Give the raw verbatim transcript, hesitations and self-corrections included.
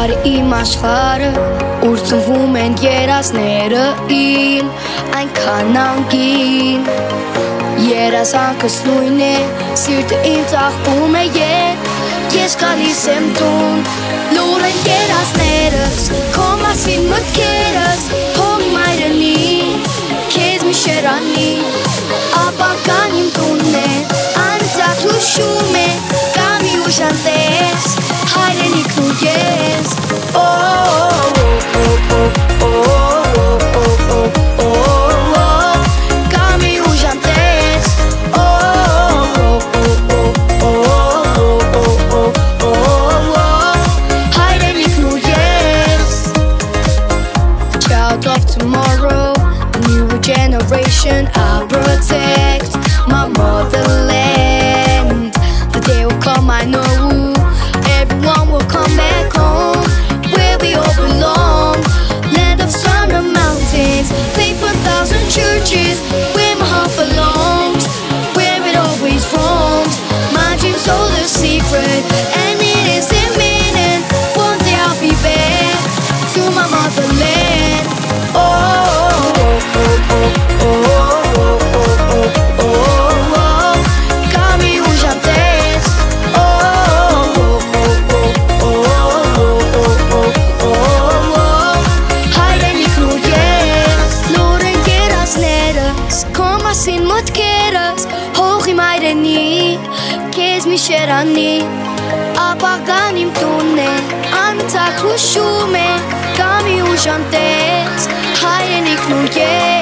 Բարի իմ աշխարհը, ուր ծնվում են երազները ին, այնքան անգին երազանքս նույն է, սիրտը իմ ծաղկում է ետ, ես գալիս եմ տուն, լուր են երազներս, քո մասին մտքերս, հողի մայրենի, քեզ մի շերանի, ապագան իմ տունն է, անցած հուշում է, կա մի ուժանտես, հայրենիքն ու ես, of tomorrow, a new generation, I'll protect my motherland. The day will come, I know, everyone will come back home, where we all belong. Land of sun and mountains, faith for a thousand churches, where my heart belongs, where it always roams. My dreams hold a secret, and it is imminent. One day I'll be back to my motherland. Sin motkeras, hողի մայրենի, քեզ մի շերանի, ապագան իմ տունն է, անցած հուշում է, կա մի ուժանտես, հայրենիքն ու ես